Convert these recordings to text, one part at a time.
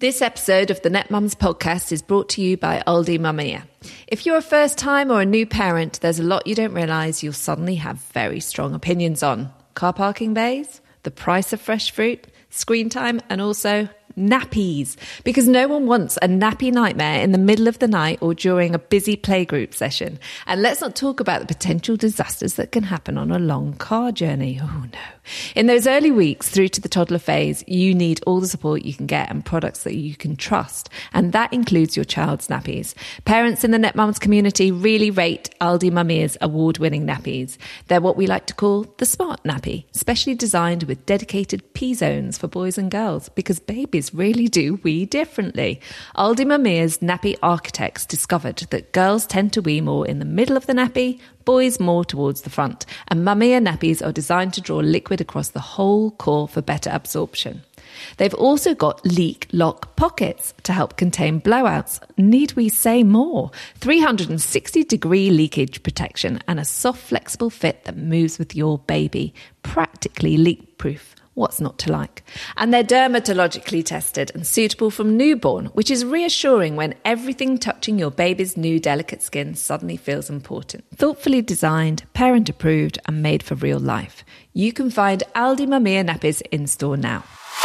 This episode of the Net Mums podcast is brought to you by Aldi Mamia. If you're a first time or a new parent, there's a lot you don't realise you'll suddenly have very strong opinions on. Car parking bays, the price of fresh fruit, screen time, and also nappies. Because no one wants a nappy nightmare in the middle of the night or during a busy playgroup session. And let's not talk about the potential disasters that can happen on a long car journey. Oh no. In those early weeks through to the toddler phase, you need all the support you can get and products that you can trust. And that includes your child's nappies. Parents in the Net Mums community really rate Aldi Mamia's award-winning nappies. They're what we like to call the smart nappy, specially designed with dedicated pee zones for boys and girls, because babies really do wee differently. Aldi Mamia's nappy architects discovered that girls tend to wee more in the middle of the nappy, boys more towards the front, and Mamia nappies are designed to draw liquid across the whole core for better absorption. They've also got leak lock pockets to help contain blowouts. Need we say more? 360-degree leakage protection and a soft, flexible fit that moves with your baby. Practically leak-proof. What's not to like? And they're dermatologically tested and suitable from newborn, which is reassuring when everything touching your baby's new delicate skin suddenly feels important. Thoughtfully designed, parent approved, and made for real life. You can find Aldi Mamia nappies in store now.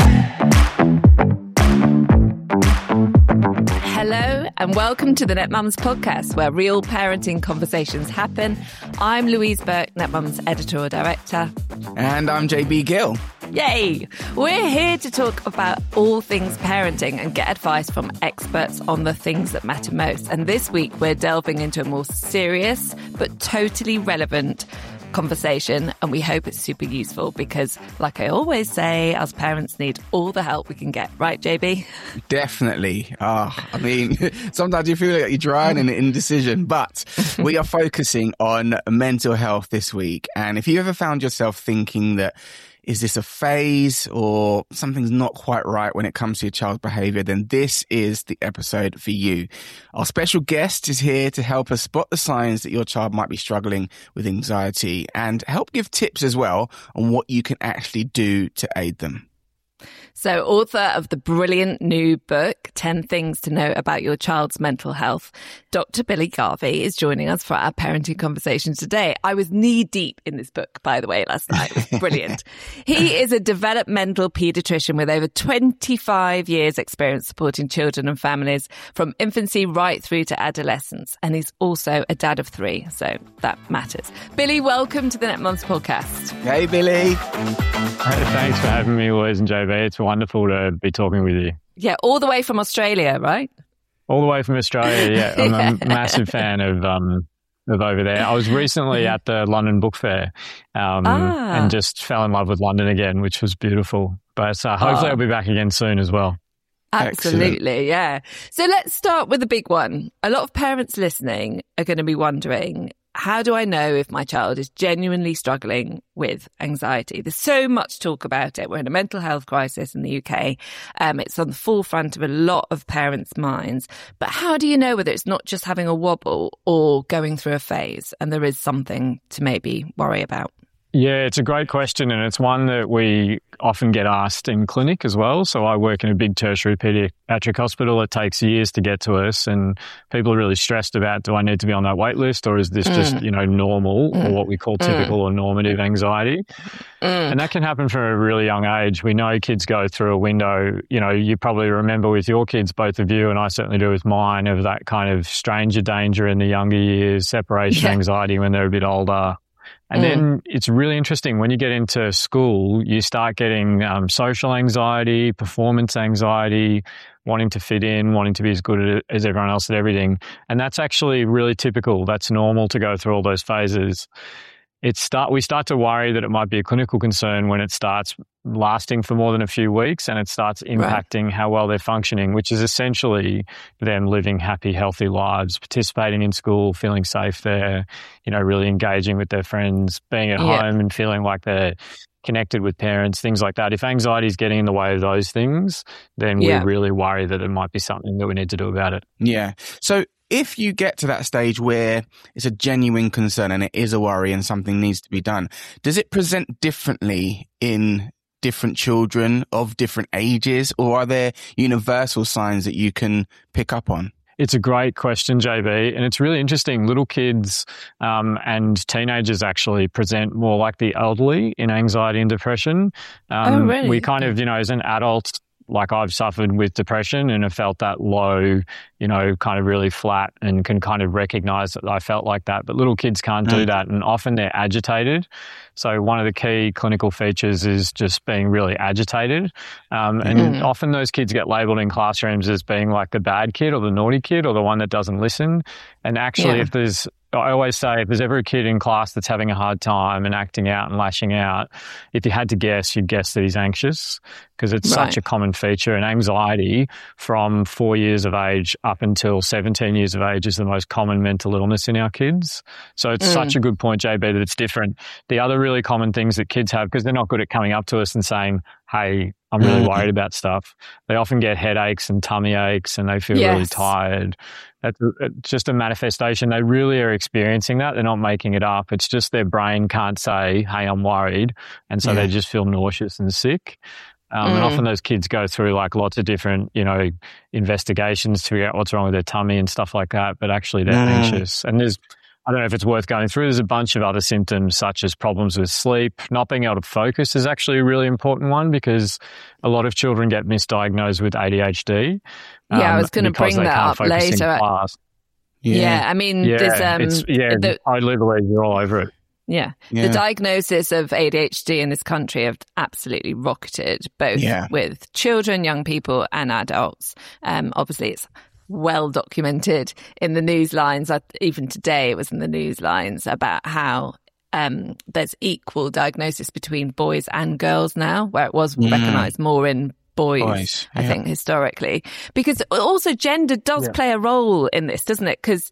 Hello and welcome to the Net Mums podcast, where real parenting conversations happen. I'm Louise Burke, Net Mums editorial director. And I'm JB Gill. Yay! We're here to talk about all things parenting and get advice from experts on the things that matter most. And this week we're delving into a more serious but totally relevant conversation, and we hope it's super useful because, like I always say, us parents need all the help we can get. Right, JB? Definitely. I mean, sometimes you feel like you're drowning in indecision, but we are focusing on mental health this week. And if you ever found yourself thinking that, is this a phase or something's not quite right when it comes to your child's behaviour, then this is the episode for you. Our special guest is here to help us spot the signs that your child might be struggling with anxiety and help give tips as well on what you can actually do to aid them. So, author of the brilliant new book, 10 Things to Know About Your Child's Mental Health, Dr. Billy Garvey is joining us for our parenting conversation today. I was knee-deep in this book, by the way, last night. It was brilliant. He is a developmental paediatrician with over 25 years' experience supporting children and families from infancy right through to adolescence. And he's also a dad of 3, so that matters. Billy, welcome to the Net Mums podcast. Hey, Billy. Thanks for having me, Louise and JB. It's wonderful to be talking with you. Yeah, all the way from Australia, right? All the way from Australia, yeah. I'm a massive fan of over there. I was recently at the London Book Fair and just fell in love with London again, which was beautiful. But hopefully I'll be back again soon as well. Absolutely, yeah. So let's start with the big one. A lot of parents listening are going to be wondering, how do I know if my child is genuinely struggling with anxiety? There's so much talk about it. We're in a mental health crisis in the UK. It's on the forefront of a lot of parents' minds. But how do you know whether it's not just having a wobble or going through a phase and there is something to maybe worry about? Yeah, it's a great question, and it's one that we often get asked in clinic as well. So I work in a big tertiary paediatric hospital. It takes years to get to us, and people are really stressed about, do I need to be on that wait list, or is this just, normal or what we call typical or normative anxiety? And that can happen from a really young age. We know kids go through a window, you probably remember with your kids, both of you, and I certainly do with mine, of that kind of stranger danger in the younger years, separation anxiety when they're a bit older. And then it's really interesting when you get into school, you start getting social anxiety, performance anxiety, wanting to fit in, wanting to be as good as everyone else at everything. And that's actually really typical. That's normal to go through all those phases. We start to worry that it might be a clinical concern when it starts lasting for more than a few weeks and it starts impacting how well they're functioning, which is essentially them living happy, healthy lives, participating in school, feeling safe there, really engaging with their friends, being at home and feeling like they're connected with parents, things like that. If anxiety is getting in the way of those things, then we really worry that it might be something that we need to do about it. Yeah. So if you get to that stage where it's a genuine concern and it is a worry and something needs to be done, does it present differently in different children of different ages, or are there universal signs that you can pick up on? It's a great question, JB, and it's really interesting. Little kids and teenagers actually present more like the elderly in anxiety and depression. Really? We kind of, as an adult, like I've suffered with depression and have felt that low, kind of really flat, and can kind of recognize that I felt like that. But little kids can't do that, and often they're agitated. So one of the key clinical features is just being really agitated. And often those kids get labelled in classrooms as being like the bad kid or the naughty kid or the one that doesn't listen. And actually, I always say, if there's ever a kid in class that's having a hard time and acting out and lashing out, if you had to guess, you'd guess that he's anxious, because it's such a common feature. And anxiety from 4 years of age up until 17 years of age is the most common mental illness in our kids. So it's such a good point, JB, that it's different. The other really common things that kids have, because they're not good at coming up to us and saying, hey, I'm really worried about stuff. They often get headaches and tummy aches, and they feel really tired. That's just a manifestation. They really are experiencing that. They're not making it up. It's just their brain can't say, hey, I'm worried. And so they just feel nauseous and sick. And often those kids go through like lots of different, investigations to figure out what's wrong with their tummy and stuff like that. But actually they're anxious. And I don't know if it's worth going through. There's a bunch of other symptoms, such as problems with sleep. Not being able to focus is actually a really important one, because a lot of children get misdiagnosed with ADHD. I was going to bring that up later. I mean, there's I do believe you're all over it. Yeah. The diagnosis of ADHD in this country have absolutely rocketed, both with children, young people, and adults. Obviously, it's well documented in the news lines. Even today, it was in the news lines about how there's equal diagnosis between boys and girls now, where it was recognised more in boys, I think, historically. Because also gender does play a role in this, doesn't it? Because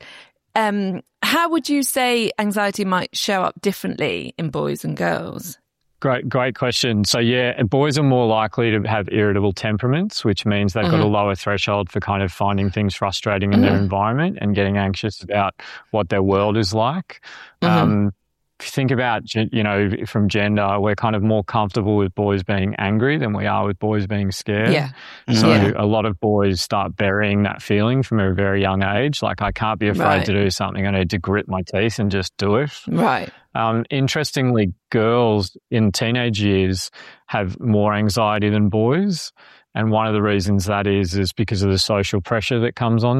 how would you say anxiety might show up differently in boys and girls? Great question. So boys are more likely to have irritable temperaments, which means they've got a lower threshold for kind of finding things frustrating in their environment and getting anxious about what their world is like. If you think about, from gender, we're kind of more comfortable with boys being angry than we are with boys being scared. So a lot of boys start burying that feeling from a very young age. Like, I can't be afraid to do something. I need to grit my teeth and just do it. Interestingly, girls in teenage years have more anxiety than boys. And one of the reasons that is because of the social pressure that comes on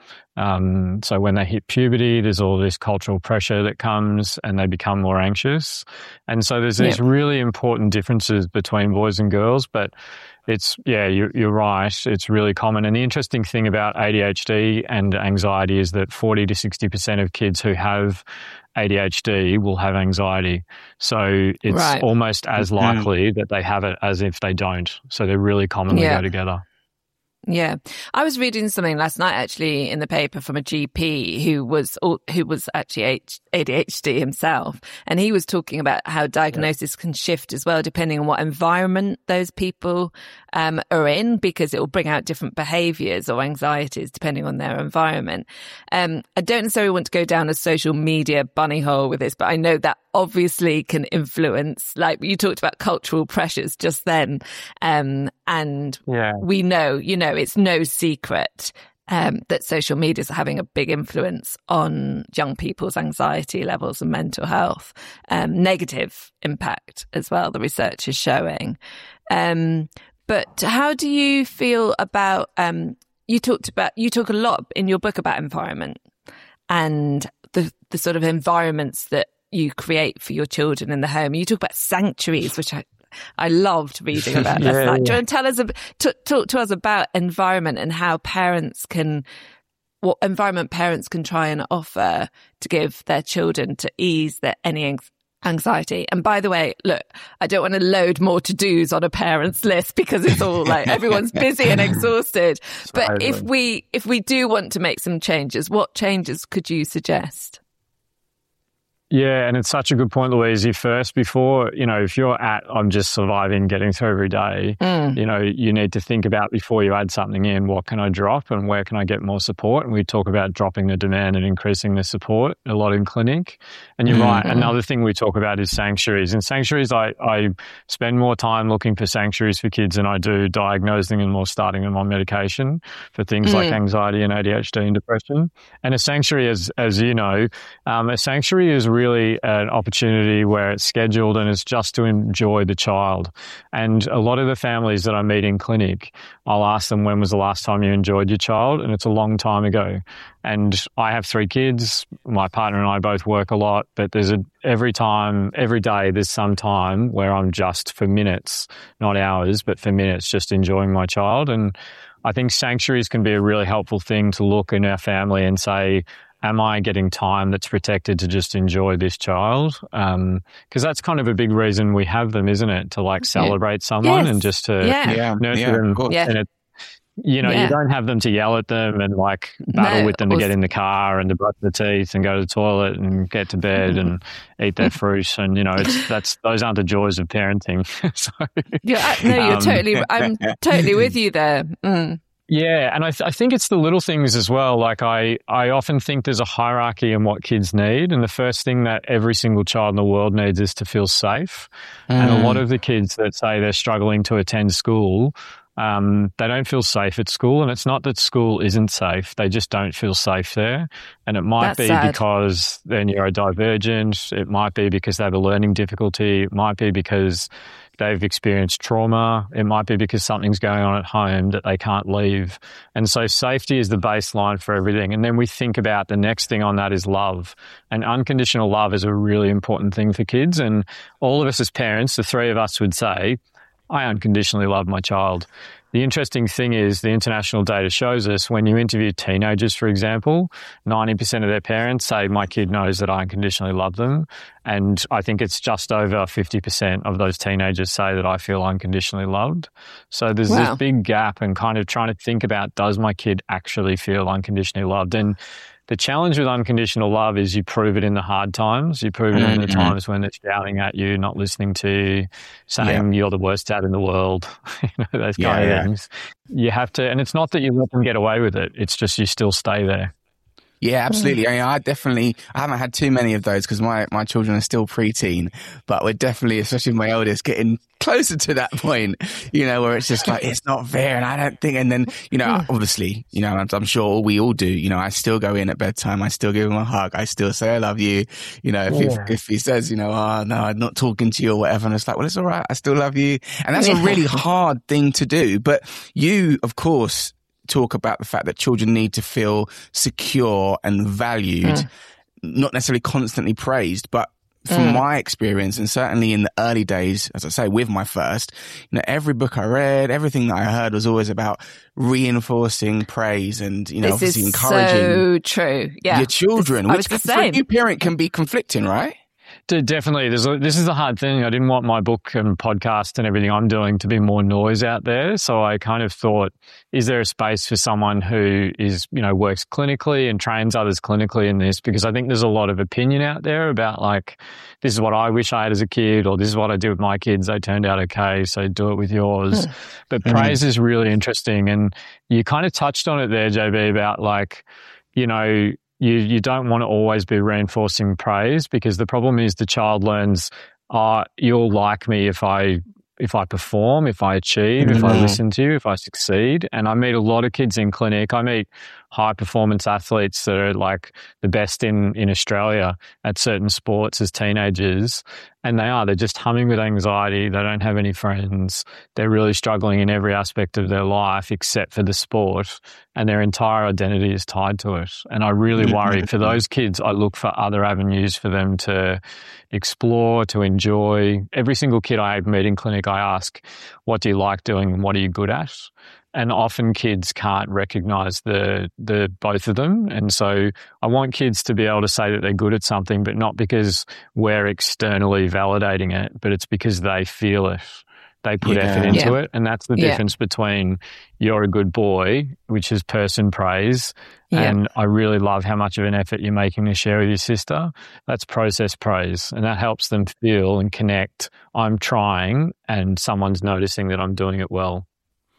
them. So when they hit puberty, there's all this cultural pressure that comes, and they become more anxious. And so there's these really important differences between boys and girls, but you're right. It's really common. And the interesting thing about ADHD and anxiety is that 40 to 60% of kids who have ADHD will have anxiety. So it's almost as likely that they have it as if they don't. So they really commonly go together. Yeah. I was reading something last night actually in the paper from a GP who was actually ADHD himself. And he was talking about how diagnosis can shift as well, depending on what environment those people are in, because it will bring out different behaviours or anxieties depending on their environment. I don't necessarily want to go down a social media bunny hole with this, but I know that obviously can influence, like you talked about cultural pressures just then. And we know, it's no secret that social media is having a big influence on young people's anxiety levels and mental health, negative impact as well, the research is showing. But how do you feel about, you talk a lot in your book about environment and the sort of environments that you create for your children in the home. You talk about sanctuaries, which I loved reading about last night. Do you want to tell us, talk to us about environment and how what environment parents can try and offer to give their children to ease any anxiety? And by the way, look, I don't want to load more to-dos on a parent's list because it's all like everyone's busy and exhausted. But if we do want to make some changes, what changes could you suggest? Yeah, and it's such a good point, Louise. If you're at, I'm just surviving, getting through every day, you need to think about before you add something in, what can I drop and where can I get more support? And we talk about dropping the demand and increasing the support a lot in clinic. And you're right. Another thing we talk about is sanctuaries. And sanctuaries, I spend more time looking for sanctuaries for kids than I do diagnosing them or starting them on medication for things like anxiety and ADHD and depression. And a sanctuary, as you know, a sanctuary is really an opportunity where it's scheduled and it's just to enjoy the child. And a lot of the families that I meet in clinic, I'll ask them, when was the last time you enjoyed your child? And it's a long time ago. And I have 3 kids. My partner and I both work a lot, but every day, there's some time where I'm just for minutes, not hours, but for minutes, just enjoying my child. And I think sanctuaries can be a really helpful thing to look in our family and say, am I getting time that's protected to just enjoy this child? Because that's kind of a big reason we have them, isn't it? To celebrate someone and just to nurture them. And you don't have them to yell at them and battle with them to get in the car and to brush their teeth and go to the toilet and get to bed and eat their fruit. And, those aren't the joys of parenting. I'm totally with you there. Yeah, and I think it's the little things as well. I often think there's a hierarchy in what kids need, and the first thing that every single child in the world needs is to feel safe. And a lot of the kids that say they're struggling to attend school, they don't feel safe at school, and it's not that school isn't safe. They just don't feel safe there. And it might be because they're neurodivergent. It might be because they have a learning difficulty. It might be because they've experienced trauma. It might be because something's going on at home that they can't leave. And so safety is the baseline for everything. And then we think about the next thing on that is love. And unconditional love is a really important thing for kids. And all of us as parents, the 3 of us would say, I unconditionally love my child. The interesting thing is the international data shows us when you interview teenagers, for example, 90% of their parents say, my kid knows that I unconditionally love them. And I think it's just over 50% of those teenagers say that I feel unconditionally loved. So there's this big gap and kind of trying to think about, does my kid actually feel unconditionally loved? And the challenge with unconditional love is you prove it in the hard times. You prove it in the times when they're shouting at you, not listening to you, saying you're the worst dad in the world, those kind of things. You have to, and it's not that you let them get away with it. It's just you still stay there. Yeah, absolutely. I haven't had too many of those because my children are still preteen, but we're definitely, especially my eldest, getting closer to that point, where it's just it's not fair. And I don't think, and then, obviously, I'm sure we all do, I still go in at bedtime. I still give him a hug. I still say, I love you. If he says, oh, no, I'm not talking to you or whatever. And it's well, it's all right. I still love you. And that's a really hard thing to do. But you, of course, talk about the fact that children need to feel secure and valued, not necessarily constantly praised, but from my experience, and certainly in the early days, as I say, with my first, every book I read, everything that I heard was always about reinforcing praise and, obviously encouraging so true. Yeah. Your children, which for a new parent can be conflicting, right? Definitely. This is the hard thing. I didn't want my book and podcast and everything I'm doing to be more noise out there. So I kind of thought, is there a space for someone who is, works clinically and trains others clinically in this? Because I think there's a lot of opinion out there about this is what I wish I had as a kid, or this is what I did with my kids. They turned out okay, so do it with yours. But praise is really interesting. And you kind of touched on it there, JB, about You don't want to always be reinforcing praise, because the problem is the child learns, you'll like me if I perform, if I achieve, if I listen to you, if I succeed. And I meet a lot of kids in clinic. I meet high performance athletes that are the best in Australia at certain sports as teenagers. And they're just humming with anxiety. They don't have any friends. They're really struggling in every aspect of their life except for the sport. And their entire identity is tied to it. And I really worry for those kids. I look for other avenues for them to explore, to enjoy. Every single kid I meet in clinic, I ask, what do you like doing and what are you good at? And often kids can't recognize the both of them. And so I want kids to be able to say that they're good at something, but not because we're externally validating it, but it's because they feel it. They put effort into it. And that's the difference between you're a good boy, which is person praise, and I really love how much of an effort you're making to share with your sister. That's process praise. And that helps them feel and connect. I'm trying and someone's noticing that I'm doing it well.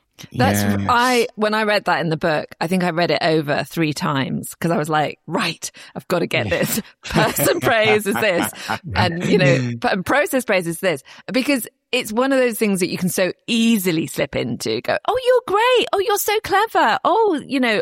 When I read that in the book, I think I read it over 3 times because I was like, right, I've got to get this. Person praise is this. And, and process praise is this. Because it's one of those things that you can so easily slip into. Go, oh, you're great. Oh, you're so clever. Oh,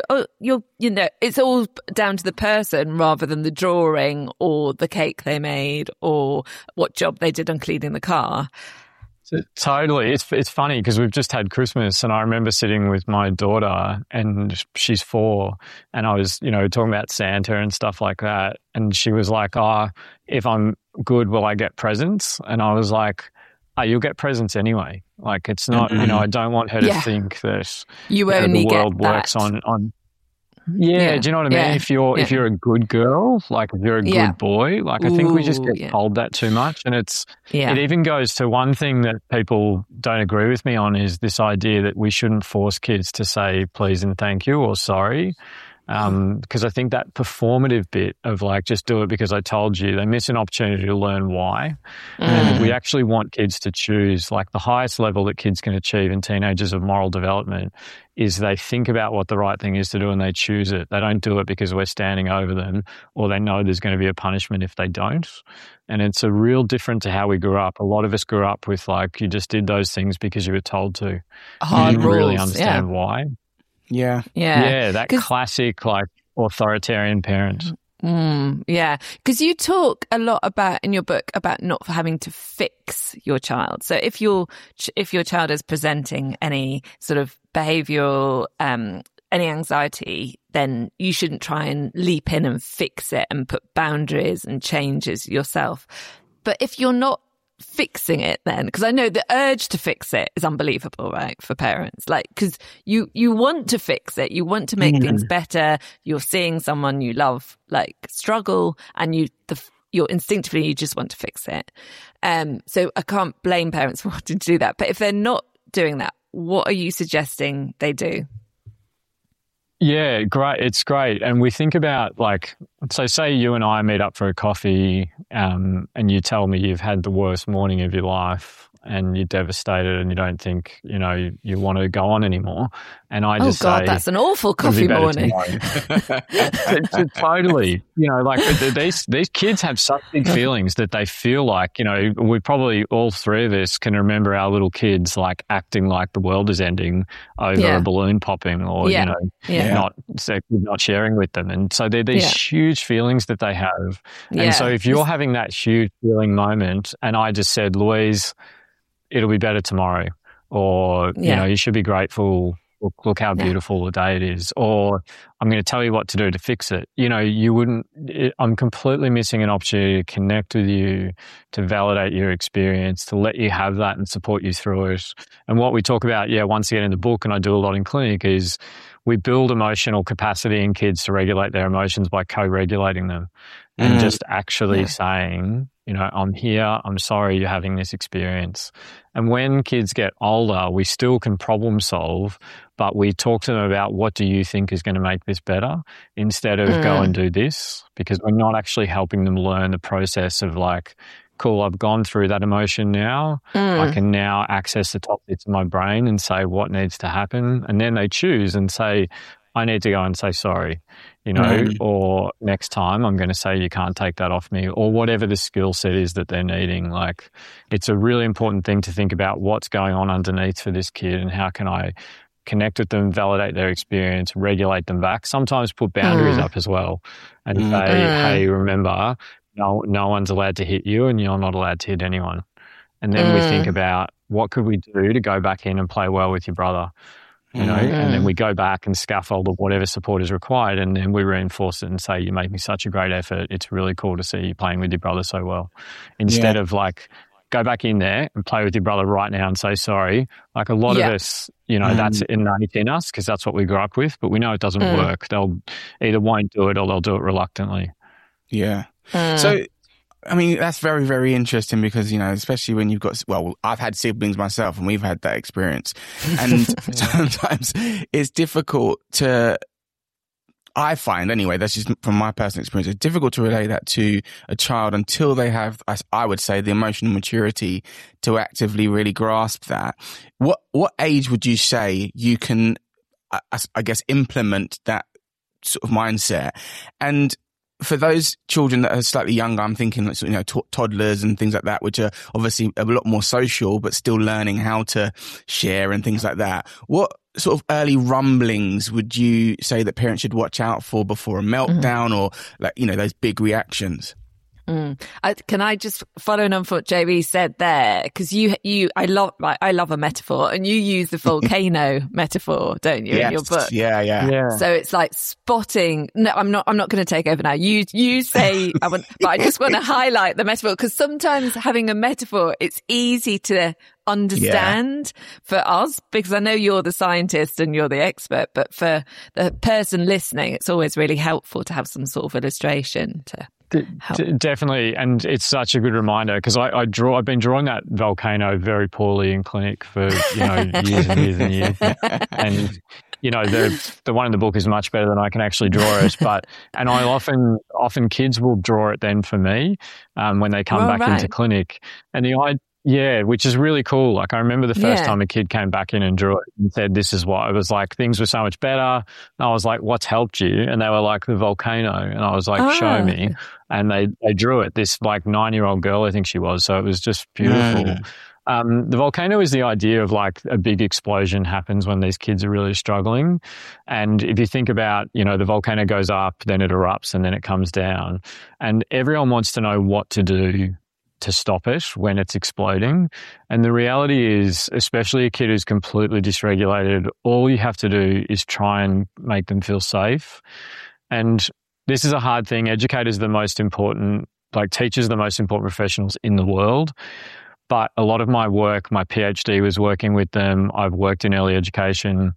it's all down to the person rather than the drawing or the cake they made or what job they did on cleaning the car. Totally. It's funny because we've just had Christmas and I remember sitting with my daughter and she's 4 and I was, talking about Santa and stuff like that. And she was like, if I'm good, will I get presents? And I was like, you'll get presents anyway. Like it's not, I don't want her to think that you only the world get that. works on. Yeah, do you know what I mean? Yeah. If you're a good girl, like if you're a good boy, like I think we just get told that too much. And it even goes to one thing that people don't agree with me on is this idea that we shouldn't force kids to say please and thank you or sorry. Because I think that performative bit of like, just do it because I told you, they miss an opportunity to learn why. And we actually want kids to choose, like the highest level that kids can achieve in teenagers of moral development is they think about what the right thing is to do and they choose it. They don't do it because we're standing over them or they know there's going to be a punishment if they don't. And it's a real different to how we grew up. A lot of us grew up with like, you just did those things because you were told to. Hard you didn't rules, really understand why. Yeah. That classic like authoritarian parent. Because you talk a lot about in your book about not having to fix your child. So if your child is presenting any sort of behavioural any anxiety, then you shouldn't try and leap in and fix it and put boundaries and changes yourself. But if you're not fixing it then, because I know the urge to fix it is unbelievable, right, for parents, like because you want to fix it, you want to make things better, you're seeing someone you love like struggle and you're instinctively you just want to fix it. So I can't blame parents for wanting to do that, but if they're not doing that, what are you suggesting they do? Yeah, great. It's great. And we think about like, so say you and I meet up for a coffee and you tell me you've had the worst morning of your life and you're devastated and you don't think, you want to go on anymore. And I just say, that's an awful coffee morning. Totally. Like these kids have such big feelings that they feel like, we probably all 3 of us can remember our little kids like acting like the world is ending over a balloon popping or, not sharing with them. And so they're these huge feelings that they have. And so if you're having that huge feeling moment and I just said, Louise, it'll be better tomorrow, or, you should be grateful. Look how beautiful the day it is, or I'm going to tell you what to do to fix it. I'm completely missing an opportunity to connect with you, to validate your experience, to let you have that and support you through it. And what we talk about, once again in the book, and I do a lot in clinic, is we build emotional capacity in kids to regulate their emotions by co-regulating them and just actually saying, I'm here, I'm sorry you're having this experience. And when kids get older, we still can problem solve, but we talk to them about what do you think is going to make this better instead of go and do this, because we're not actually helping them learn the process of like, cool, I've gone through that emotion now. I can now access the top bits of my brain and say what needs to happen. And then they choose and say, I need to go and say sorry, or next time I'm going to say you can't take that off me, or whatever the skill set is that they're needing. Like, it's a really important thing to think about what's going on underneath for this kid and how can I connect with them, validate their experience, regulate them back. Sometimes put boundaries up as well and say, hey, remember, no one's allowed to hit you and you're not allowed to hit anyone. And then we think about what could we do to go back in and play well with your brother. And then we go back and scaffold whatever support is required, and then we reinforce it and say, you made me such a great effort. It's really cool to see you playing with your brother so well. Instead of like, go back in there and play with your brother right now and say sorry. Like a lot of us, that's innate in us because that's what we grew up with, but we know it doesn't work. They'll either won't do it or they'll do it reluctantly. Yeah. So I mean, that's very, very interesting because, you know, especially when you've got, well, I've had siblings myself and we've had that experience. And sometimes it's difficult to, I find anyway, that's just from my personal experience, it's difficult to relate that to a child until they have, I would say, the emotional maturity to actively really grasp that. What age would you say you can, I guess, implement that sort of mindset? And for those children that are slightly younger, I'm thinking, you know, toddlers and things like that, which are obviously a lot more social, but still learning how to share and things like that. What sort of early rumblings would you say that parents should watch out for before a meltdown or, like, you know, those big reactions? Can I just follow on from what JB said there? Because I love a metaphor, and you use the volcano metaphor, don't you, in your book? Yeah. So it's like spotting. No, I'm not going to take over now. You say, but I just want to highlight the metaphor because sometimes having a metaphor, it's easy to understand for us because I know you're the scientist and you're the expert, but for the person listening, it's always really helpful to have some sort of illustration to. Definitely, and it's such a good reminder because I've been drawing that volcano very poorly in clinic for years and years and years, and the one in the book is much better than I can actually draw it. And I often kids will draw it then for me when they come back into clinic, and which is really cool. Like I remember the first time a kid came back in and drew it and said, "This is what." It was like things were so much better. And I was like, "What's helped you?" And they were like, "The volcano." And I was like, "Show me." And they drew it. This like 9-year-old girl, I think she was. So it was just beautiful. The volcano is the idea of like a big explosion happens when these kids are really struggling. And if you think about, the volcano goes up, then it erupts, and then it comes down. And everyone wants to know what to do to stop it when it's exploding. And the reality is, especially a kid who's completely dysregulated, all you have to do is try and make them feel safe. And this is a hard thing. Educators are the most important, like teachers are the most important professionals in the world. But a lot of my work, my PhD was working with them. I've worked in early education.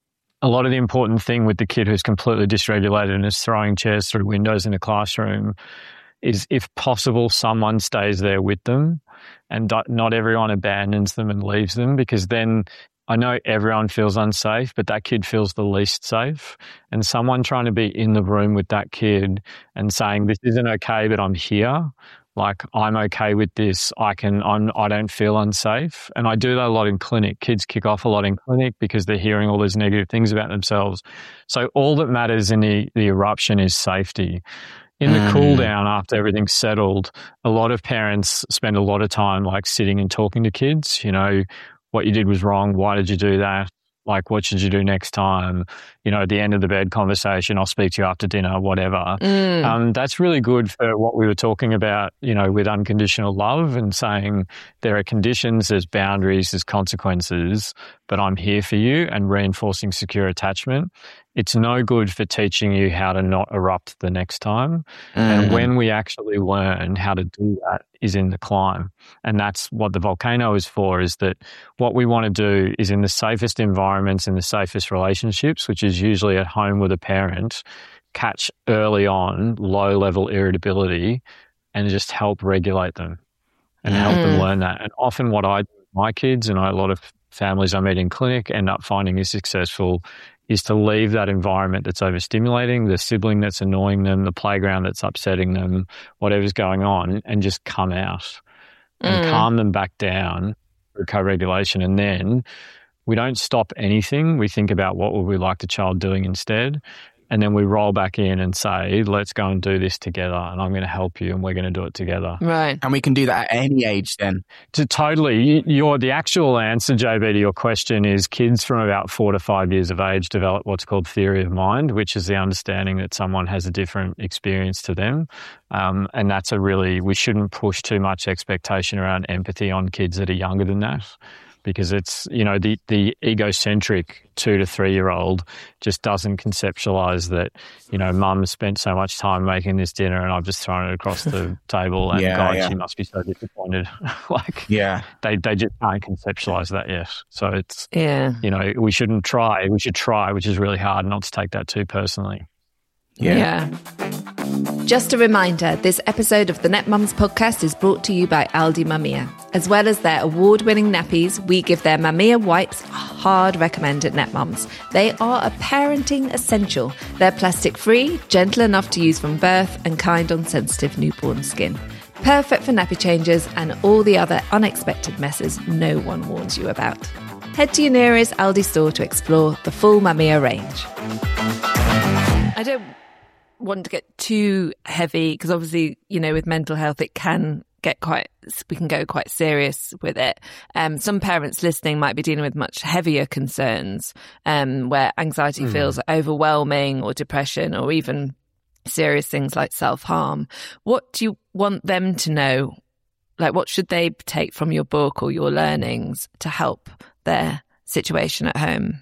A lot of the important thing with the kid who's completely dysregulated and is throwing chairs through windows in a classroom is, if possible, someone stays there with them and not everyone abandons them and leaves them, because then I know everyone feels unsafe, but that kid feels the least safe. And someone trying to be in the room with that kid and saying, "This isn't okay, but I'm here. Like, I'm okay with this. I don't feel unsafe." And I do that a lot in clinic. Kids kick off a lot in clinic because they're hearing all these negative things about themselves. So all that matters in the eruption is safety. In the cool down, after everything's settled, a lot of parents spend a lot of time like sitting and talking to kids, what you did was wrong. Why did you do that? Like, what should you do next time? At the end of the bed conversation, I'll speak to you after dinner, whatever. That's really good for what we were talking about, with unconditional love and saying there are conditions, there's boundaries, there's consequences, but I'm here for you, and reinforcing secure attachment. It's no good for teaching you how to not erupt the next time. And when we actually learn how to do that is in the climb. And that's what the volcano is for, is that what we want to do is in the safest environments, in the safest relationships, which is usually at home with a parent, catch early on low-level irritability and just help regulate them and help them learn that. And often what I do with my kids, and a lot of families I meet in clinic end up finding is successful, is to leave that environment that's overstimulating, the sibling that's annoying them, the playground that's upsetting them, whatever's going on, and just come out and calm them back down through co-regulation. And then we don't stop anything. We think about what would we like the child doing instead. And then we roll back in and say, let's go and do this together, and I'm going to help you, and we're going to do it together. Right. And we can do that at any age then? Totally. The actual answer, JB, to your question is kids from about 4 to 5 years of age develop what's called theory of mind, which is the understanding that someone has a different experience to them. And that's we shouldn't push too much expectation around empathy on kids that are younger than that. Because it's, the egocentric 2 to 3 year old just doesn't conceptualize that, mum spent so much time making this dinner and I've just thrown it across the table and she must be so disappointed. They just can't conceptualize that yet. So it's, we shouldn't try. We should try, which is really hard not to take that too personally. Yeah. Just a reminder, this episode of the Net Mums podcast is brought to you by Aldi Mamiya. As well as their award-winning nappies, we give their Mamiya wipes a hard recommend at Net Mums. They are a parenting essential. They're plastic-free, gentle enough to use from birth, and kind on sensitive newborn skin. Perfect for nappy changes and all the other unexpected messes no one warns you about. Head to your nearest Aldi store to explore the full Mamiya range. I don't want to get too heavy because obviously, you know, with mental health, we can go quite serious with it. Some parents listening might be dealing with much heavier concerns, where anxiety feels overwhelming, or depression, or even serious things like self-harm. What do you want them to know? Like, what should they take from your book or your learnings to help their situation at home?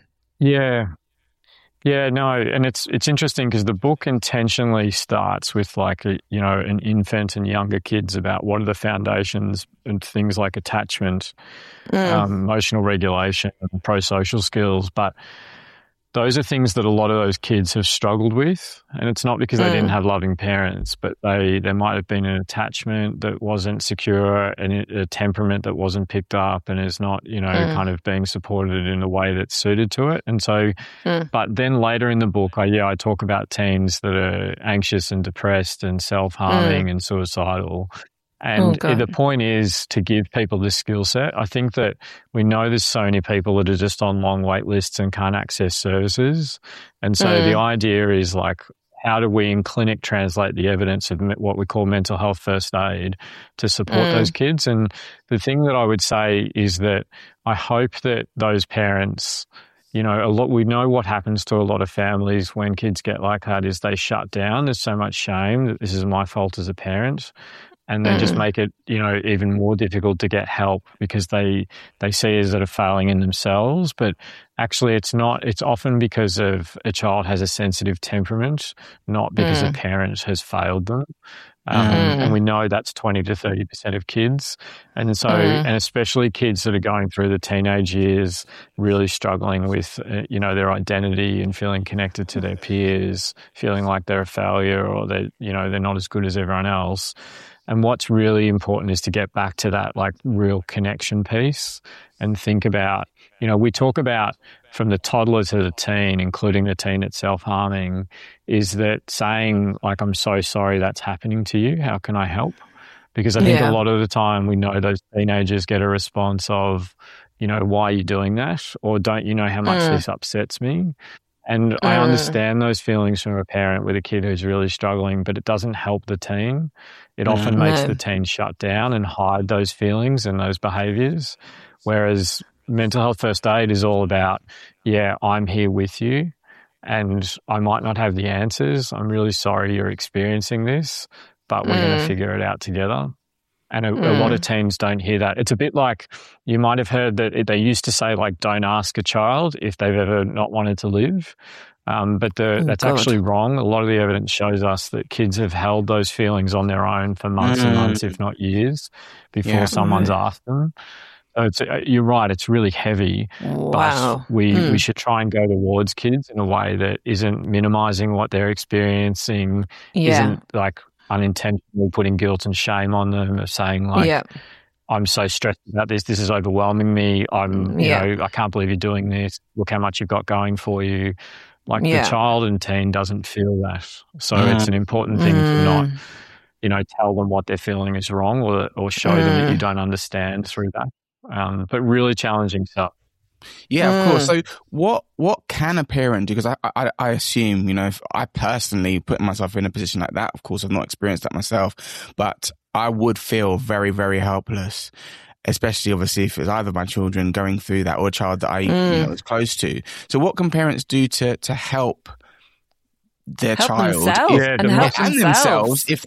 Yeah, no, and it's interesting because the book intentionally starts with an infant and younger kids about what are the foundations and things like attachment, emotional regulation, and pro-social skills, but those are things that a lot of those kids have struggled with, and it's not because they didn't have loving parents, but there might have been an attachment that wasn't secure and a temperament that wasn't picked up and is not, kind of being supported in a way that's suited to it. And so, but then later in the book, I talk about teens that are anxious and depressed and self-harming and suicidal. And the point is to give people this skill set. I think that we know there's so many people that are just on long wait lists and can't access services. And so the idea is like, how do we in clinic translate the evidence of what we call mental health first aid to support those kids? And the thing that I would say is that I hope that those parents, we know what happens to a lot of families when kids get like that is they shut down. There's so much shame that this is my fault as a parent. And they just make it, even more difficult to get help because they see it as that are failing in themselves. But actually it's not. It's often because of a child has a sensitive temperament, not because a parent has failed them. And we know that's 20 to 30% of kids. And so, and especially kids that are going through the teenage years, really struggling with, their identity and feeling connected to their peers, feeling like they're a failure or they're not as good as everyone else. And what's really important is to get back to that like real connection piece and think about, we talk about from the toddler to the teen, including the teen that's self-harming, is that saying like, I'm so sorry that's happening to you. How can I help? Because I think a lot of the time we know those teenagers get a response of, why are you doing that? Or don't you know how much this upsets me? And I understand those feelings from a parent with a kid who's really struggling, but it doesn't help the teen. It often makes the teen shut down and hide those feelings and those behaviours. Whereas mental health first aid is all about, I'm here with you and I might not have the answers. I'm really sorry you're experiencing this, but we're going to figure it out together. And a lot of teens don't hear that. It's a bit like you might have heard that they used to say, like, don't ask a child if they've ever not wanted to live. But that's actually wrong. A lot of the evidence shows us that kids have held those feelings on their own for months and months, if not years, before someone's asked them. So you're right, it's really heavy. Wow. But we should try and go towards kids in a way that isn't minimising what they're experiencing, isn't like unintentionally putting guilt and shame on them, of saying like, I'm so stressed about this is overwhelming me, I can't believe you're doing this, look how much you've got going for you. Like the child and teen doesn't feel that. So it's an important thing to not, tell them what they're feeling is wrong or show them that you don't understand through that. But really challenging stuff. Yeah, of course. So what can a parent do? Because I assume, if I personally put myself in a position like that, of course, I've not experienced that myself, but I would feel very, very helpless, especially obviously if it's either my children going through that or a child that I was close to. So what can parents do to help their child themselves if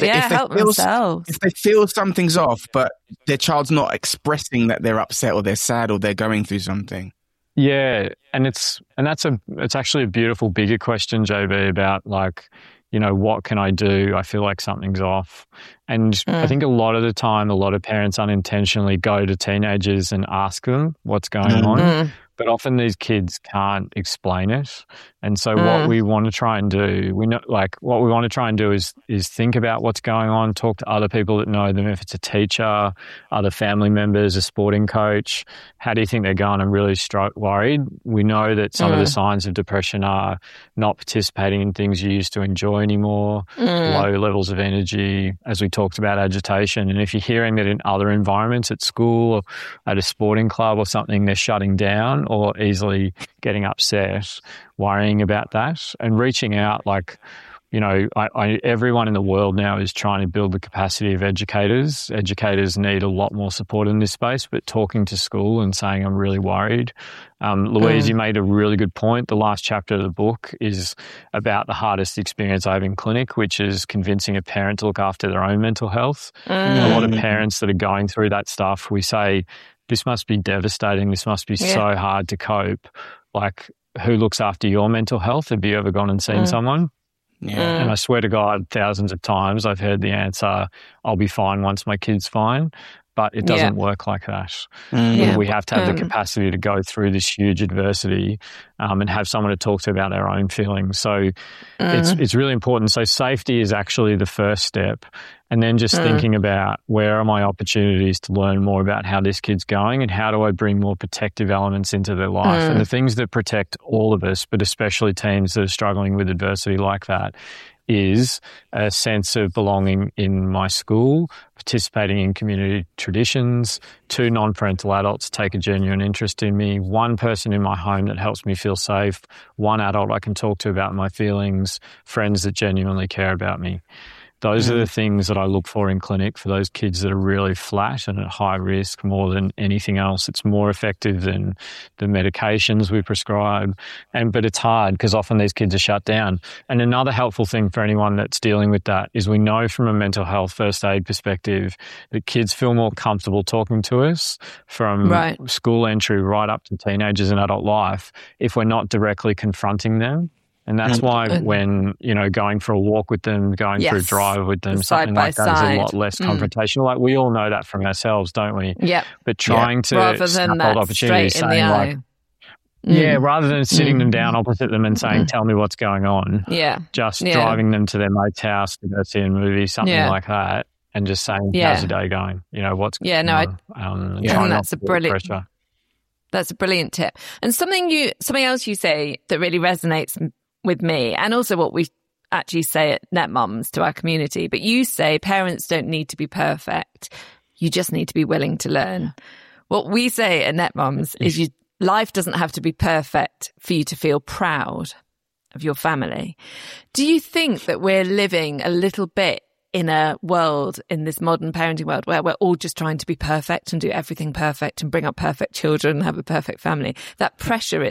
they feel something's off, but their child's not expressing that they're upset or they're sad or they're going through something? Yeah, and it's actually a beautiful bigger question, JB, about like, what can I do? I feel like something's off. And I think a lot of the time, a lot of parents unintentionally go to teenagers and ask them what's going on, but often these kids can't explain it. And so what we want to try and do, is think about what's going on, talk to other people that know them. If it's a teacher, other family members, a sporting coach, how do you think they're going? I'm really worried. We know that some of the signs of depression are not participating in things you used to enjoy anymore, low levels of energy, as we talked about, agitation. And if you're hearing that in other environments, at school or at a sporting club or something, they're shutting down or easily getting upset, worrying about that and reaching out. Like, you know, everyone in the world now is trying to build the capacity of educators. Educators need a lot more support in this space, but talking to school and saying, I'm really worried. Louise, you made a really good point. The last chapter of the book is about the hardest experience I have in clinic, which is convincing a parent to look after their own mental health. A lot of parents that are going through that stuff, we say, this must be devastating. This must be so hard to cope. Like, who looks after your mental health? Have you ever gone and seen someone? Yeah. And I swear to God, thousands of times I've heard the answer, I'll be fine once my kid's fine. But it doesn't work like that. We have to have the capacity to go through this huge adversity and have someone to talk to about our own feelings. So it's really important. So safety is actually the first step. And then just thinking about, where are my opportunities to learn more about how this kid's going and how do I bring more protective elements into their life? And the things that protect all of us, but especially teens that are struggling with adversity like that, is a sense of belonging in my school, participating in community traditions, 2 non-parental adults take a genuine interest in me, 1 person in my home that helps me feel safe, 1 adult I can talk to about my feelings, friends that genuinely care about me. Those are the things that I look for in clinic for those kids that are really flat and at high risk more than anything else. It's more effective than the medications we prescribe. But it's hard because often these kids are shut down. And another helpful thing for anyone that's dealing with that is we know from a mental health first aid perspective that kids feel more comfortable talking to us from school entry right up to teenagers and adult life if we're not directly confronting them. And that's why when, you know, going for a walk with them, going for a drive with them, something like that is a lot less confrontational. Like, we all know that from ourselves, don't we? Yeah. But trying to scaffold opportunities, saying like, rather than sitting them down opposite them and saying, tell me what's going on. Yeah. Just driving them to their mate's house to go see a movie, something like that, and just saying, how's the day going? You know, what's going on? And that's a brilliant pressure. That's a brilliant tip. And something else you say that really resonates with me, and also what we actually say at Net Mums to our community, but you say parents don't need to be perfect. You just need to be willing to learn. What we say at Net Mums is life doesn't have to be perfect for you to feel proud of your family. Do you think that we're living a little bit in a world, in this modern parenting world, where we're all just trying to be perfect and do everything perfect and bring up perfect children and have a perfect family? That pressure,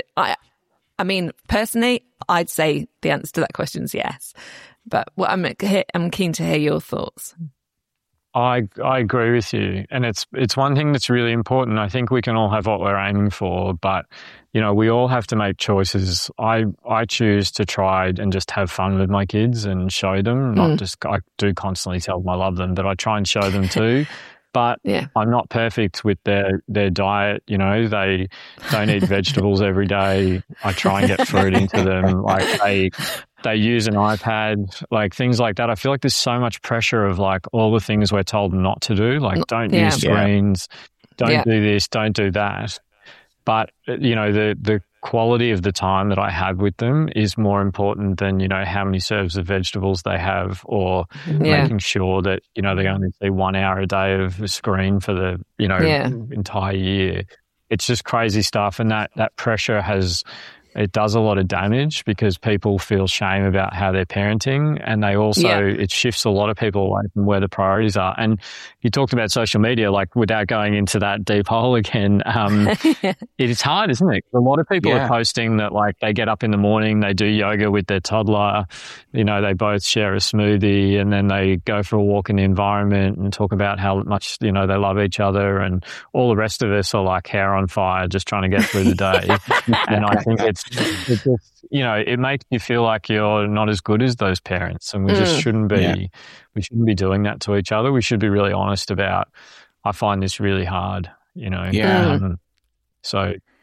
I mean, personally, I'd say the answer to that question is yes. But I'm keen to hear your thoughts. I agree with you. And it's one thing that's really important. I think we can all have what we're aiming for, but, you know, we all have to make choices. I choose to try and just have fun with my kids and show them, not just, I do constantly tell them I love them, but I try and show them too. But I'm not perfect with their diet. You know, they don't eat vegetables every day. I try and get fruit into them. Like they use an iPad, like things like that. I feel like there's so much pressure of like all the things we're told not to do. Like, don't use screens, don't do this, don't do that. But, you know, the quality of the time that I have with them is more important than, you know, how many serves of vegetables they have, or making sure that, you know, they only see 1 hour a day of a screen for the, you know, entire year. It's just crazy stuff. And that pressure it does a lot of damage because people feel shame about how they're parenting, and they also, it shifts a lot of people away from where the priorities are. And you talked about social media, like without going into that deep hole again, it's hard, isn't it? A lot of people are posting that like they get up in the morning, they do yoga with their toddler, you know, they both share a smoothie, and then they go for a walk in the environment and talk about how much, you know, they love each other, and all the rest of us are like hair on fire just trying to get through the day. And I think it just, you know, it makes you feel like you're not as good as those parents, and we just shouldn't be. We shouldn't be doing that to each other. We should be really honest about, I find this really hard, you know. So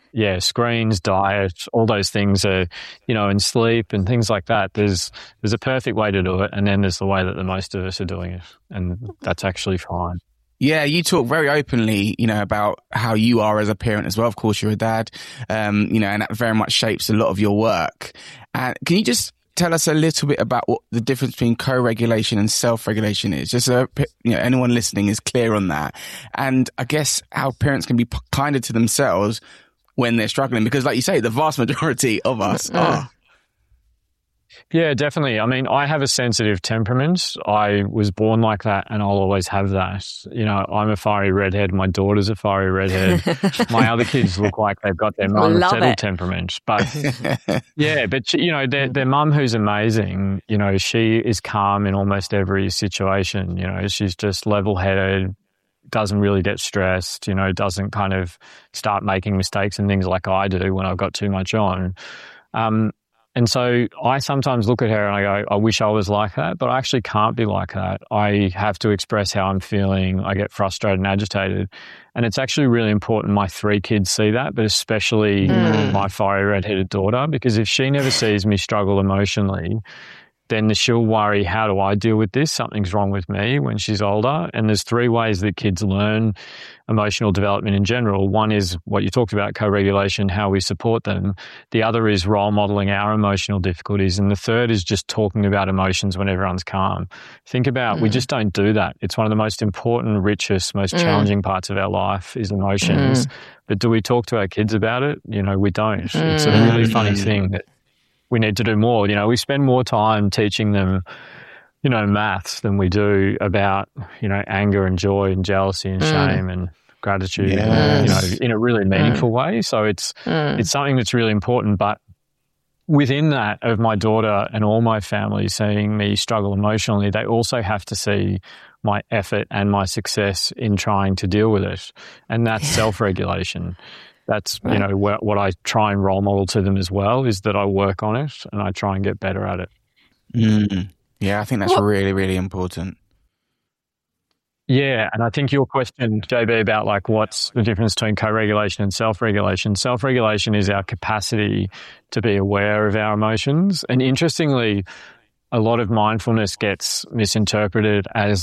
screens, diet, all those things are, and sleep and things like that. There's a perfect way to do it, and then there's the way that the most of us are doing it, and that's actually fine. Yeah, you talk very openly, about how you are as a parent as well. Of course, you're a dad, and that very much shapes a lot of your work. Can you just tell us a little bit about what the difference between co-regulation and self-regulation is, just so anyone listening is clear on that, and I guess how parents can be kinder to themselves when they're struggling, because like you say, the vast majority of us are. Yeah, definitely. I mean, I have a sensitive temperament. I was born like that, and I'll always have that. I'm a fiery redhead. My daughter's a fiery redhead. My other kids look like they've got their mum settled temperament. But their mum, who's amazing, she is calm in almost every situation. She's just level-headed, doesn't really get stressed, doesn't kind of start making mistakes and things like I do when I've got too much on. And so I sometimes look at her and I go, I wish I was like that, but I actually can't be like that. I have to express how I'm feeling. I get frustrated and agitated. And it's actually really important my 3 kids see that, but especially my fiery redheaded daughter, because if she never sees me struggle emotionally, then she'll worry, how do I deal with this? Something's wrong with me when she's older. And there's 3 ways that kids learn emotional development in general. One is what you talked about, co-regulation, how we support them. The other is role modeling our emotional difficulties. And the third is just talking about emotions when everyone's calm. Think about, we just don't do that. It's one of the most important, richest, most challenging parts of our life is emotions. But do we talk to our kids about it? We don't. It's a really funny thing that we need to do more. We spend more time teaching them, maths than we do about, anger and joy and jealousy and shame and gratitude, in a really meaningful way. So it's something that's really important. But within that, of my daughter and all my family seeing me struggle emotionally, they also have to see my effort and my success in trying to deal with it. And that's self-regulation. That's, what I try and role model to them as well, is that I work on it and I try and get better at it. Yeah, I think that's really, really important. Yeah, and I think your question, JB, about what's the difference between co-regulation and self-regulation. Self-regulation is our capacity to be aware of our emotions. And interestingly, a lot of mindfulness gets misinterpreted as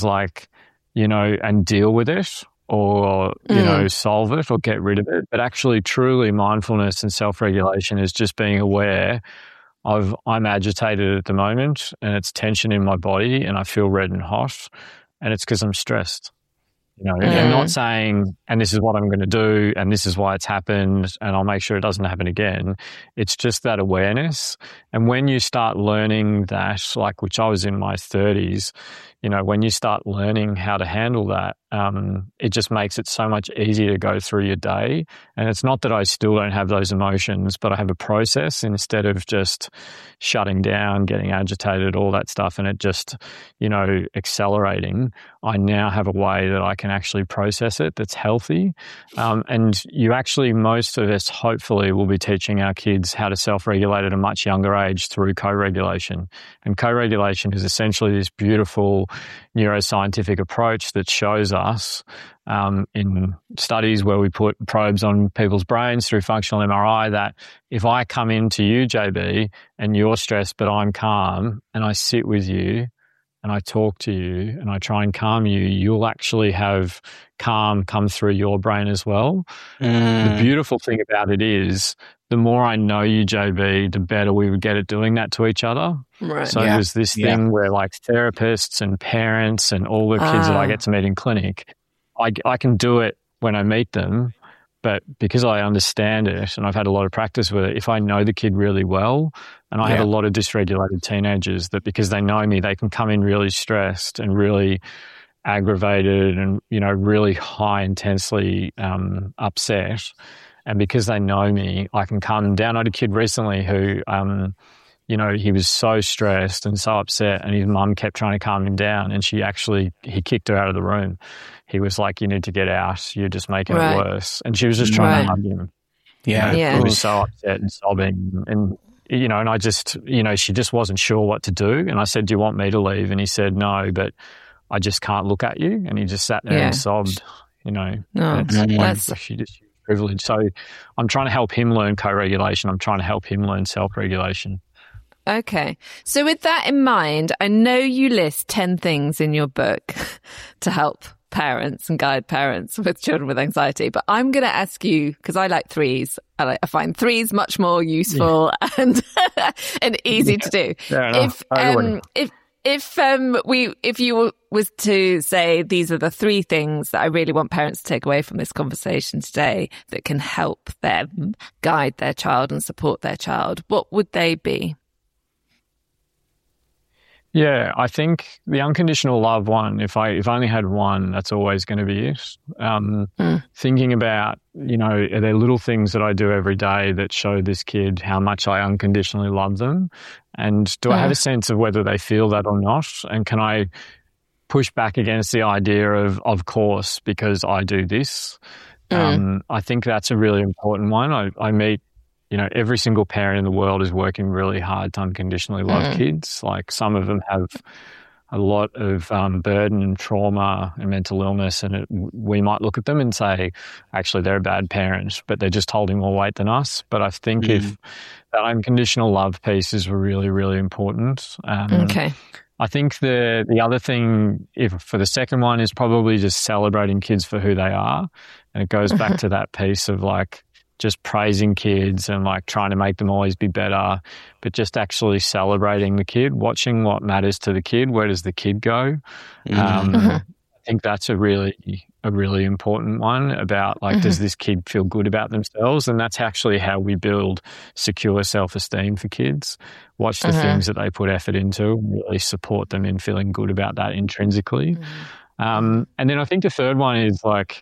and deal with it, or, solve it or get rid of it. But actually, truly, mindfulness and self-regulation is just being aware of, I'm agitated at the moment and it's tension in my body and I feel red and hot, and it's because I'm stressed. And not saying, and this is what I'm going to do and this is why it's happened and I'll make sure it doesn't happen again. It's just that awareness. And when you start learning that, which I was in my 30s, when you start learning how to handle that, it just makes it so much easier to go through your day. And it's not that I still don't have those emotions, but I have a process instead of just shutting down, getting agitated, all that stuff, and it just, accelerating. I now have a way that I can actually process it that's healthy. And you actually, most of us, hopefully, will be teaching our kids how to self-regulate at a much younger age through co-regulation. And co-regulation is essentially this beautiful neuroscientific approach that shows us in studies where we put probes on people's brains through functional MRI that if I come into you, JB, and you're stressed but I'm calm, and I sit with you and I talk to you and I try and calm you, you'll actually have calm come through your brain as well. The beautiful thing about it is the more I know you, JB, the better we would get at doing that to each other. Right. So there's this thing where therapists and parents and all the kids that I get to meet in clinic, I can do it when I meet them, but because I understand it and I've had a lot of practice with it, if I know the kid really well, and I have a lot of dysregulated teenagers that because they know me, they can come in really stressed and really aggravated and, really high intensely upset. And because they know me, I can calm them down. I had a kid recently who, he was so stressed and so upset, and his mum kept trying to calm him down, and he kicked her out of the room. He was like, "You need to get out. You're just making it worse." And she was just trying to hug him. He was so upset and sobbing, and and I just, she just wasn't sure what to do. And I said, "Do you want me to leave?" And he said, "No, but I just can't look at you." And he just sat there and sobbed. No, she just privilege. So I'm trying to help him learn co-regulation. I'm trying to help him learn self-regulation. Okay. So with that in mind, I know you list 10 things in your book to help parents and guide parents with children with anxiety, but I'm going to ask you, because I like threes. I find threes much more useful and easy to do. If you was to say these are the 3 things that I really want parents to take away from this conversation today that can help them guide their child and support their child, what would they be? Yeah, I think the unconditional love one, if I only had one, that's always going to be it. Thinking about, are there little things that I do every day that show this kid how much I unconditionally love them? And do I have a sense of whether they feel that or not? And can I push back against the idea of course, because I do this? I think that's a really important one. I meet every single parent in the world is working really hard to unconditionally love kids. Like some of them have a lot of burden and trauma and mental illness, and we might look at them and say, actually, they're a bad parent, but they're just holding more weight than us. But I think if that unconditional love piece is really, really important. Okay. I think the other thing, for the second one, is probably just celebrating kids for who they are. And it goes back to that piece of like, just praising kids and like trying to make them always be better, but just actually celebrating the kid, watching what matters to the kid. Where does the kid go? I think that's a really important one about like, does this kid feel good about themselves? And that's actually how we build secure self-esteem for kids. Watch the things that they put effort into and really support them in feeling good about that intrinsically. And then I think the third one is like,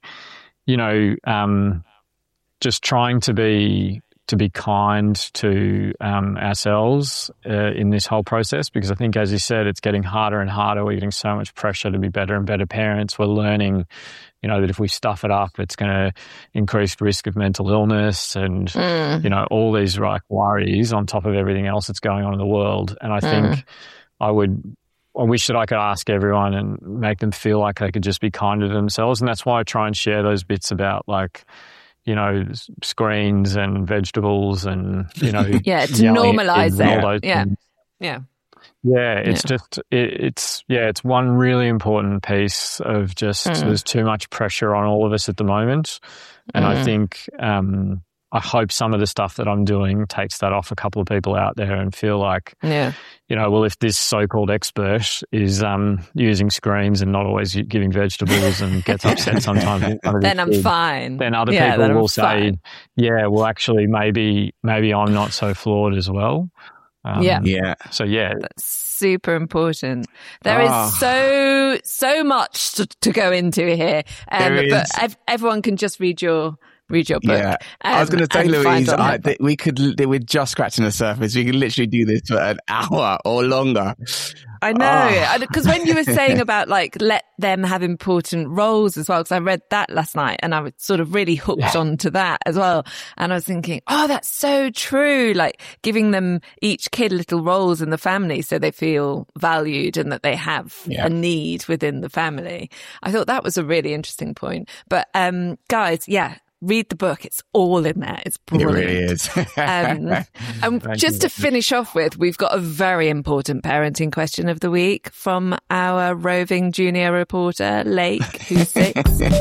just trying to be kind to ourselves in this whole process, because I think, as you said, it's getting harder and harder. We're getting so much pressure to be better and better parents. We're learning, that if we stuff it up, it's going to increase risk of mental illness and, all these worries on top of everything else that's going on in the world. And I think I wish that I could ask everyone and make them feel like they could just be kind to themselves. And that's why I try and share those bits about like, screens and vegetables and, to normalize it. It's just, it's one really important piece of just, there's too much pressure on all of us at the moment. And I think, I hope some of the stuff that I'm doing takes that off a couple of people out there and feel like, if this so-called expert is using screens and not always giving vegetables and gets upset sometimes, then I'm fine. Then other people will say, actually, maybe I'm not so flawed as well. So that's super important. There is so much to go into here, but everyone can just read your book. Yeah. I was going to say, Louise, we're just scratching the surface. We could literally do this for an hour or longer. I know, because when you were saying about like let them have important roles as well, because I read that last night and I was sort of really hooked onto that as well. And I was thinking, that's so true. Like giving them each kid little roles in the family so they feel valued and that they have a need within the family. I thought that was a really interesting point. But guys, read the book. It's all in there. It's brilliant. It really is. And just to finish off with, we've got a very important parenting question of the week from our roving junior reporter, Lake, who's 6.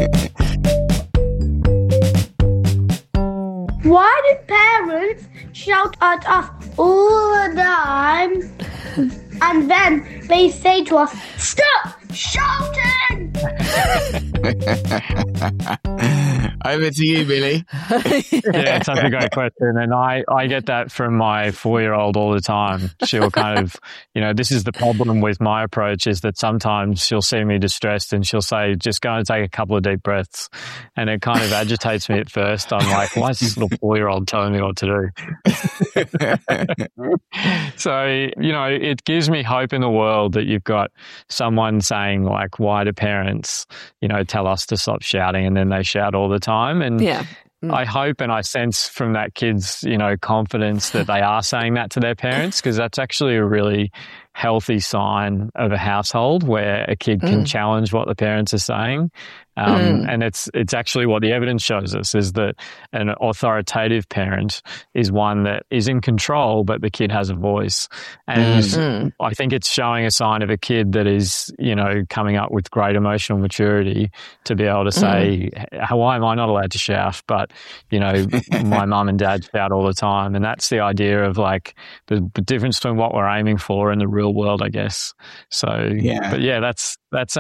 Why do parents shout at us all the time? And then they say to us, stop shouting! Over to you, Billy. It's such a great question. And I get that from my 4-year-old all the time. She'll kind of, this is the problem with my approach, is that sometimes she'll see me distressed and she'll say, just go and take a couple of deep breaths. And it kind of agitates me at first. I'm like, why is this little 4-year-old telling me what to do? So, it gives me hope in the world that you've got someone saying like, why do parents, tell us to stop shouting, and then they shout all the time. And I hope and I sense from that kid's, confidence that they are saying that to their parents, because that's actually a really healthy sign of a household where a kid can challenge what the parents are saying. And it's actually what the evidence shows us is that an authoritative parent is one that is in control, but the kid has a voice. And I think it's showing a sign of a kid that is, coming up with great emotional maturity to be able to say, why am I not allowed to shout? But, my mum and dad shout all the time. And that's the idea of like the difference between what we're aiming for in the real world, I guess. So, but yeah, that's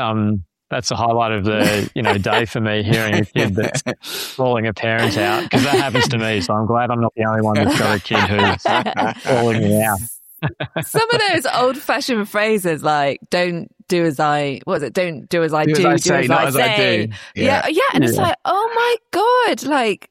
the highlight of the day for me, hearing a kid that's calling a parent out, because that happens to me. So I'm glad I'm not the only one that's got a kid who's calling me out. Some of those old-fashioned phrases like "don't do as I," "don't do as I do, do as I say." Yeah, and it's like, oh my god, like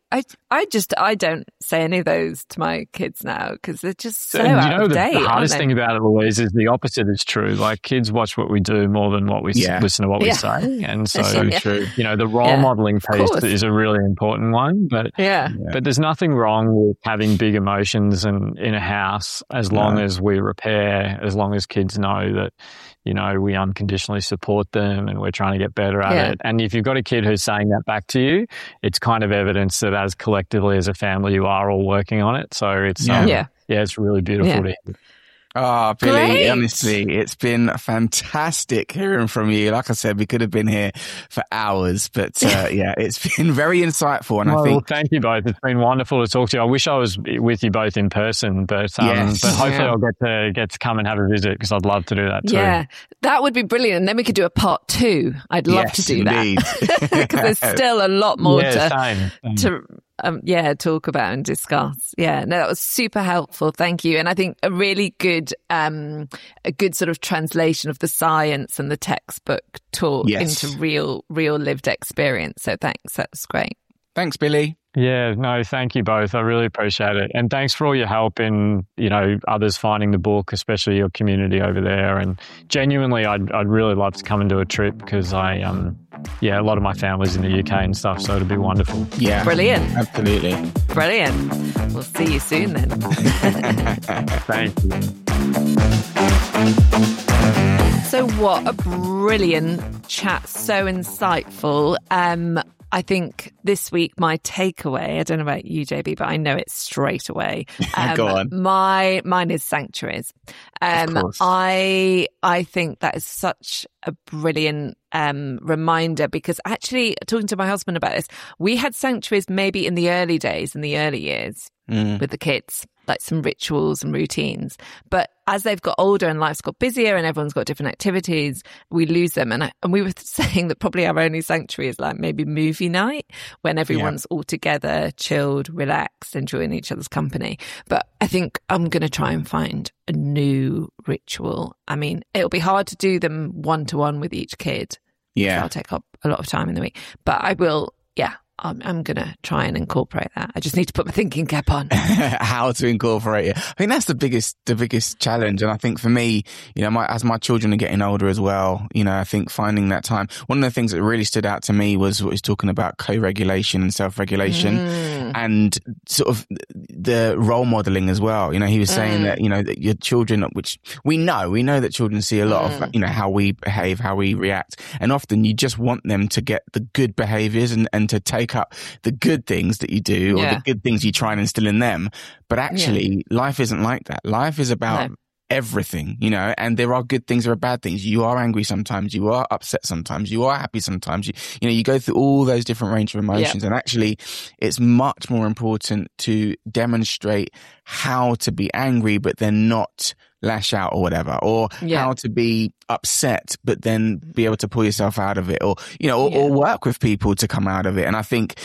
I don't say any of those to my kids now because they're just so out of date. The hardest thing about it, Louise, is the opposite is true. Like kids watch what we do more than what we listen to what we say, and so true. The role modeling piece is a really important one. But there's nothing wrong with having big emotions in a house as long as we repair, as long as kids know that we unconditionally support them and we're trying to get better at it. And if you've got a kid who's saying that back to you, it's kind of evidence that as collectively as a family, you are all working on it. So it's, it's really beautiful to hear. Oh, Billy, honestly, it's been fantastic hearing from you. Like I said, we could have been here for hours, but it's been very insightful. And I think, thank you both. It's been wonderful to talk to you. I wish I was with you both in person, but hopefully I'll get to come and have a visit because I'd love to do that too. Yeah, that would be brilliant. And then we could do a part 2. I'd love to do that because there's still a lot more to talk about and discuss. Yeah, no, that was super helpful. Thank you. And I think a really good, a good sort of translation of the science and the textbook talk into real lived experience. So thanks. That was great. Thanks, Billy. Yeah, no, thank you both. I really appreciate it. And thanks for all your help in, others finding the book, especially your community over there. And genuinely, I'd really love to come and do a trip because a lot of my family's in the UK and stuff, so it'd be wonderful. Yeah. Brilliant. Absolutely. Brilliant. We'll see you soon then. Thank you. So what a brilliant chat. So insightful. I think this week my takeaway, I don't know about you, JB, but I know it straight away. Go on. Mine is sanctuaries. I think that is such a brilliant reminder because actually, talking to my husband about this, we had sanctuaries maybe in the early days, in the early years with the kids, like some rituals and routines. But as they've got older and life's got busier and everyone's got different activities, we lose them. And we were saying that probably our only sanctuary is like maybe movie night when everyone's all together, chilled, relaxed, enjoying each other's company. But I think I'm going to try and find a new ritual. I mean, it'll be hard to do them one-to-one with each kid. Yeah. I'll take up a lot of time in the week. But I will, I'm going to try and incorporate that. I just need to put my thinking cap on. How to incorporate it. I think that's the biggest challenge. And I think for me, as my children are getting older as well, I think finding that time. One of the things that really stood out to me was what he's talking about co-regulation and self-regulation and sort of the role modeling as well. He was saying that, that your children, which we know that children see a lot of, how we behave, how we react. And often you just want them to get the good behaviors and to take up the good things that you do or the good things you try and instill in them. But actually, life isn't like that. Life is about everything, and there are good things, there are bad things. You are angry sometimes, you are upset sometimes, you are happy sometimes. You go through all those different range of emotions. And actually, it's much more important to demonstrate how to be angry, but then not lash out or whatever, or how to be upset, but then be able to pull yourself out of it, or work with people to come out of it. And I think,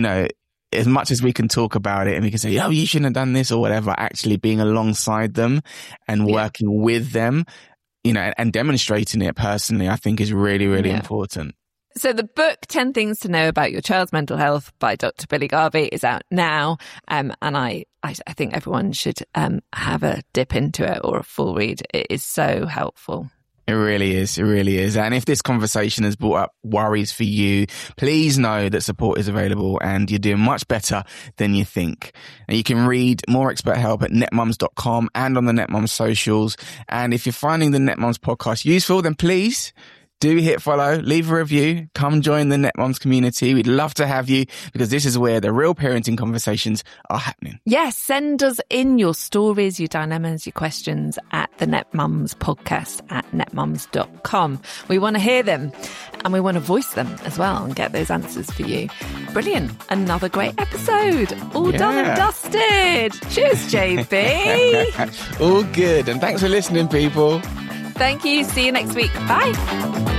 as much as we can talk about it and we can say, oh, you shouldn't have done this or whatever, actually being alongside them and working with them, and demonstrating it personally, I think is really, really important. So the book, 10 Things to Know About Your Child's Mental Health by Dr. Billy Garvey is out now. And I think everyone should have a dip into it or a full read. It is so helpful. It really is. It really is. And if this conversation has brought up worries for you, please know that support is available and you're doing much better than you think. And you can read more expert help at netmums.com and on the NetMums socials. And if you're finding the NetMums podcast useful, then please do hit follow, leave a review, come join the NetMums community. We'd love to have you because this is where the real parenting conversations are happening. Yes, send us in your stories, your dilemmas, your questions at the NetMums podcast at netmums.com. We want to hear them and we want to voice them as well and get those answers for you. Brilliant. Another great episode. All done and dusted. Cheers, JB. All good. And thanks for listening, people. Thank you. See you next week. Bye.